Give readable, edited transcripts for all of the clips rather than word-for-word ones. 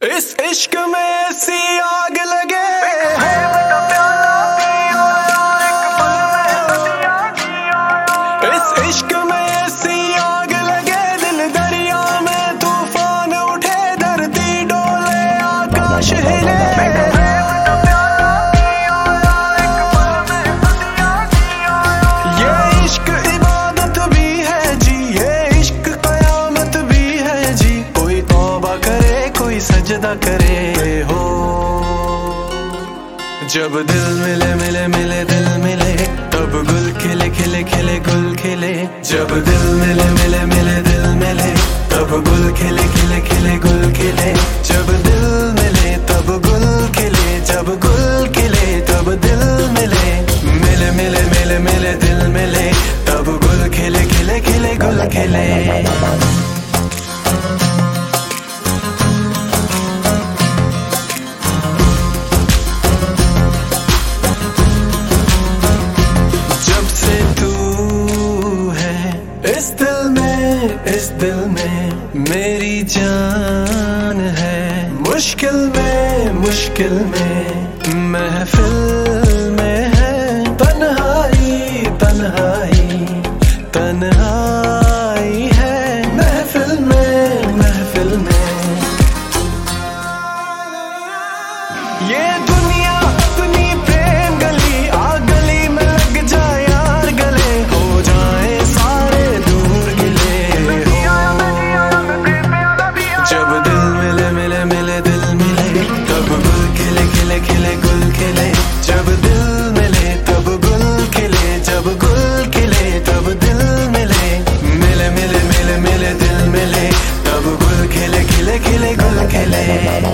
इस इश्क में ऐसी आग लगे, इस इश्क में ऐसी आग लगे, दिल दरिया में तूफान उठे, धरती डोले आकाश हिले। ये इश्क इबादत भी है जी, ये इश्क कयामत भी है जी। कोई तौबा करे, कोई सजदा करे हो। जब दिल मिले मिले मिले दिल मिले, तब गुल खिले खिले खिले गुल खिले। जब दिल मिले मिले मिले दिल मिले, तब गुल खिले खिले खिले गुल खिले। जब दिल मिले तब गुल खिले, जब गुल खिले तब दिल मिले। मिले मिले मिले मिले दिल मिले, तब गुल खिले खिले खिले गुल खिले। इस दिल में मेरी जान है, मुश्किल में महफिल में है तन्हाई तन्हाई तन्हाई है। महफिल में ये दुनिया अपनी प्रेम गली, आ गली में लग जाए यार गले, हो जाए सारे दूर गिले। जब दिल मिले मिले मिले दिल मिले, तब गुल खिले खिले खिले गुल खिले। जब दिल मिले तब गुल खिले, जब गुल खिले तब दिल मिले। मिले मिले मिले मिले दिल मिले, तब गुल खिले खिले खिले गुल खिले।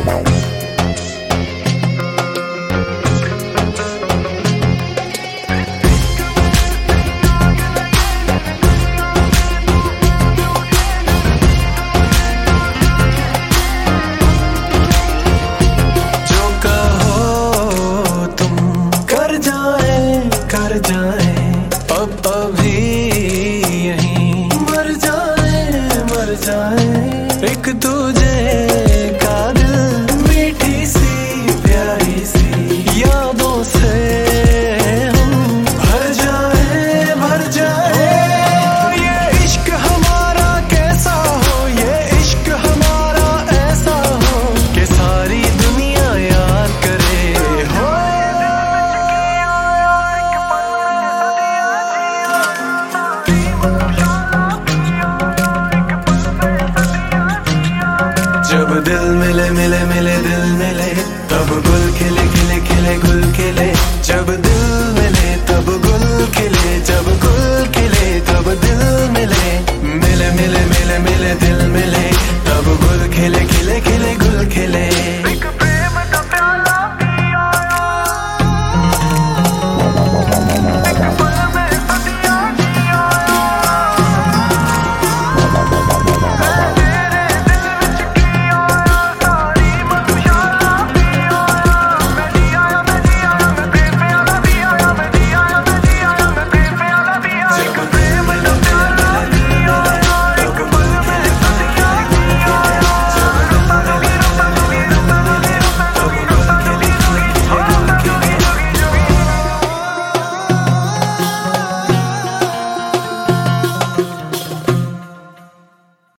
कर जाए अब अभी यहीं, मर जाए एक दूजे का दिल। मीठी सी प्यारी सी यादों से हम भर जाए। ये इश्क हमारा कैसा हो, ये इश्क हमारा ऐसा हो कि सारी दुनिया याद करे हो। जब दिल मिले मिले मिले दिल मिले, तब गुल खिले खिले खिले गुल खिले। जब दिल मिले तब गुल खिले, जब गुल खिले तब दिल मिले। मिले मिले मिले मिले दिल मिले, तब गुल खिले।